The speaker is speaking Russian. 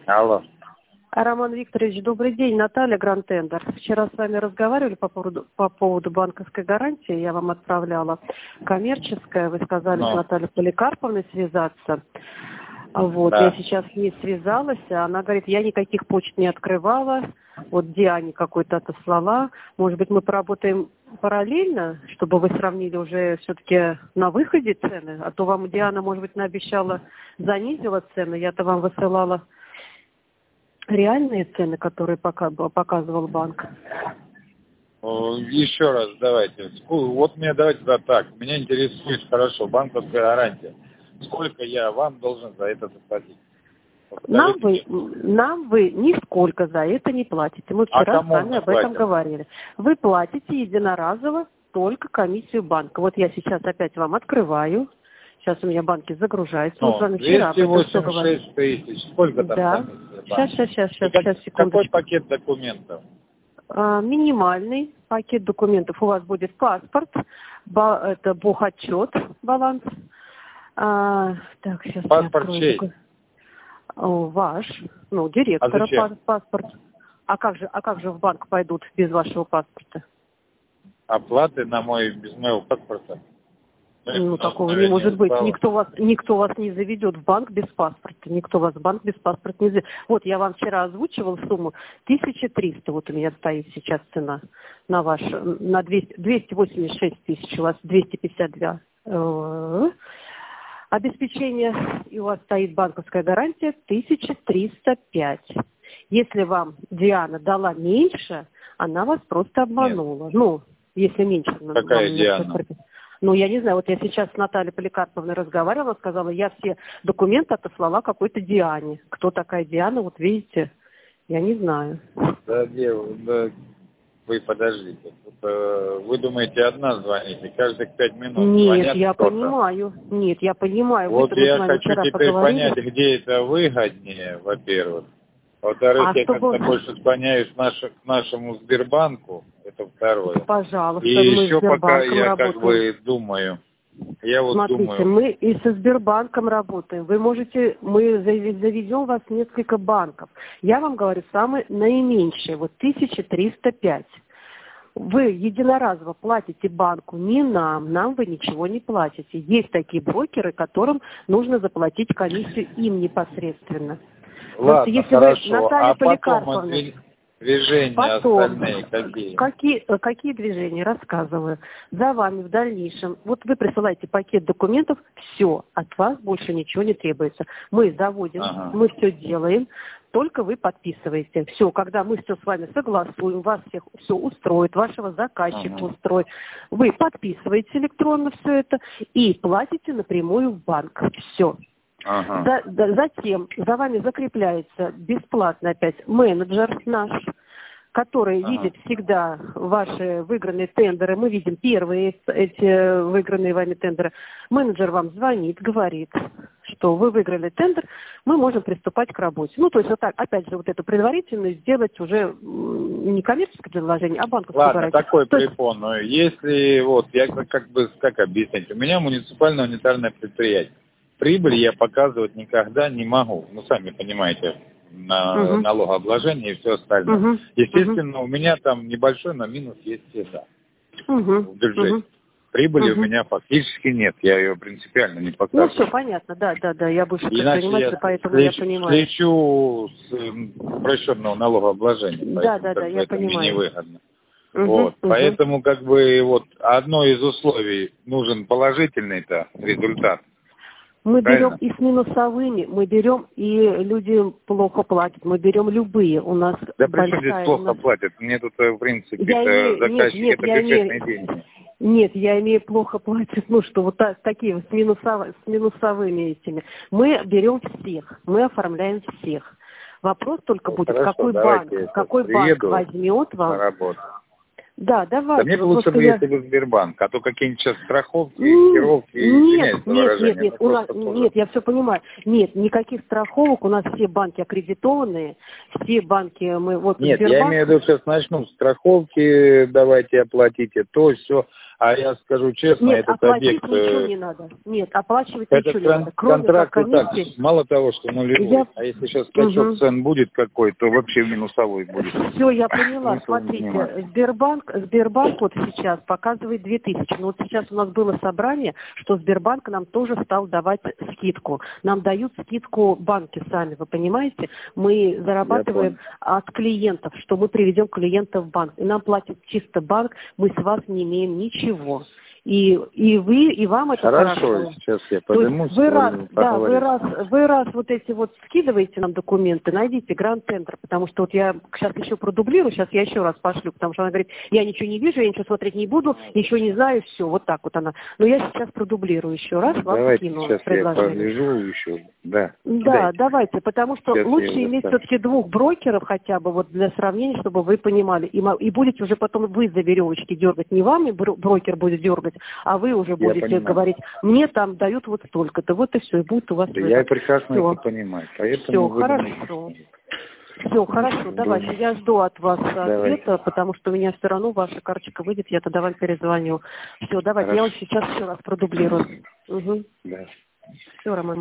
Алло. Роман Викторович, добрый день. Наталья, Гранд Тендер. Вчера с вами разговаривали по поводу банковской гарантии. Я вам отправляла коммерческая. Вы сказали с Натальей Поликарповной связаться. Вот, да. Я сейчас с ней связалась. Она говорит, я никаких почт не открывала. Вот Диане какой-то отослала. Может быть, мы поработаем параллельно, чтобы вы сравнили уже все-таки на выходе цены? А то вам Диана, может быть, наобещала, занизила цены. Я-то вам высылала реальные цены, которые показывал банк. Еще раз давайте. Вот мне давайте так. Меня интересует хорошо банковская гарантия. Сколько я вам должен за это заплатить? Нам вы нисколько за это не платите. Мы вчера с вами об этом говорили. Вы платите единоразово только комиссию банка. Вот я сейчас опять вам открываю. Сейчас у меня банки загружаются. Мы с вами вчера об этом все говорили. 286 тысяч. Сколько там? Да. Сейчас, секундочку. Какой пакет документов? Минимальный пакет документов. У вас будет паспорт, это бухотчет, баланс. Так, сейчас паспорт чей? Ваш, директора паспорт. А как же в банк пойдут без вашего паспорта? Оплаты без моего паспорта? Такого не может быть. Никто вас не заведет в банк без паспорта. Никто вас в банк без паспорта не заведет. Вот я вам вчера озвучивал сумму 1300. Вот у меня стоит сейчас цена на 286 тысяч. У вас 252. Обеспечение, и у вас стоит банковская гарантия 1305. Если вам Диана дала меньше, она вас просто обманула. Нет. Если меньше. Какая Диана? Я не знаю, вот я сейчас с Натальей Поликарповной разговаривала, сказала, я все документы отослала какой-то Диане. Кто такая Диана, вот видите, я не знаю. Да, вы подождите. Вы думаете, одна звоните, каждых 5 минут звонят Нет, я понимаю. Вот я хочу теперь понять, где это выгоднее, во-первых. Во-вторых, я как-то больше склоняюсь к нашему Сбербанку, это второе. Пожалуйста, и еще пока я работаем. Думаю. Смотрите, мы и со Сбербанком работаем. Мы заведем вас в несколько банков. Я вам говорю, самый наименьший, 1305. Вы единоразово платите банку, не нам вы ничего не платите. Есть такие брокеры, которым нужно заплатить комиссию им непосредственно. Ладно, если хорошо. Вы, Наталья Поликарповна, движения остальные какие? Какие движения? Рассказываю. За вами в дальнейшем. Вот вы присылаете пакет документов, все, от вас больше ничего не требуется. Мы заводим, мы все делаем, только вы подписываете. Все, когда мы все с вами согласуем, вас всех все устроит, вашего заказчика устроит, вы подписываете электронно все это и платите напрямую в банк. Все. Затем за вами закрепляется бесплатно опять менеджер наш, который видит всегда ваши выигранные тендеры. Мы видим первые эти выигранные вами тендеры. Менеджер вам звонит, говорит, что вы выиграли тендер, мы можем приступать к работе. То есть опять же, эту предварительную сделать уже не коммерческое предложение, а банковскую гарантию. Ладно, такой препон. Если, я как объяснить, у меня муниципальное унитарное предприятие. Прибыль я показывать никогда не могу. Сами понимаете, на налогообложение и все остальное. Естественно, у меня там небольшой, но минус есть всегда в бюджете. Прибыли у меня фактически нет. Я ее принципиально не показываю. Все понятно, да. Я больше предприниматель, поэтому я понимаю. Слечу с упрощенного налогообложения. Да, я понимаю. Мне невыгодно. Поэтому одно из условий нужен положительный-то результат. Мы берем и с минусовыми, мы берем и люди плохо платят, мы берем любые. У нас да при чем здесь плохо платят? Мне тут, в принципе, заказчики, это бюджетные деньги. Нет, я имею плохо платят, такие с минусовыми этими. Мы берем всех, мы оформляем всех. Вопрос только будет, какой банк возьмет вам. Да, давайте. Да мне бы лучше если бы Сбербанк, а то какие-нибудь сейчас страховки, херовки, Нет, я все понимаю. Нет, никаких страховок, у нас все банки аккредитованные, все банки Нет, Сбербанк... я имею в виду, сейчас начну страховки, давайте оплатите, то, все. А я скажу честно, Нет, этот оплатить объект... ничего не надо. Нет, оплачивать Этот ничего не надо. Кроме контракт как и так, комиссии. мало того, что нулевой, а если сейчас скачок цен будет какой, то вообще минусовой будет. Все, я поняла. Смысл Смотрите, Сбербанк вот сейчас показывает 2000. Но вот сейчас у нас было собрание, что Сбербанк нам тоже стал давать скидку. Нам дают скидку банки сами, вы понимаете? Мы зарабатываем от клиентов, что мы приведем клиентов в банк. И нам платит чисто банк, мы с вас не имеем ничего. И вы, и вам это хорошо. Сейчас я поднимусь. Вы раз вот эти вот скидываете нам документы, найдите Гранд-центр, потому что вот я сейчас еще продублирую, сейчас я еще раз пошлю, потому что она говорит, я ничего не вижу, я ничего смотреть не буду, ничего не знаю, все, вот так вот она. Но я сейчас продублирую еще раз, вам скину предложение. Я погляжу еще, да. Да, давайте, потому что сейчас лучше иметь все-таки двух брокеров хотя бы вот для сравнения, чтобы вы понимали. И будете уже потом вы за веревочки дергать, не вам брокер будет дергать, а вы уже будете говорить, мне там дают вот столько-то, вот и все, и будет у вас выбор. Я прекрасно это понимаю, поэтому... Все, хорошо. Все, хорошо, давайте, я жду от вас ответа, потому что у меня все равно ваша карточка выйдет, я тогда вам перезвоню. Все, давайте, я вам сейчас еще раз продублирую. Да. Все, Роман.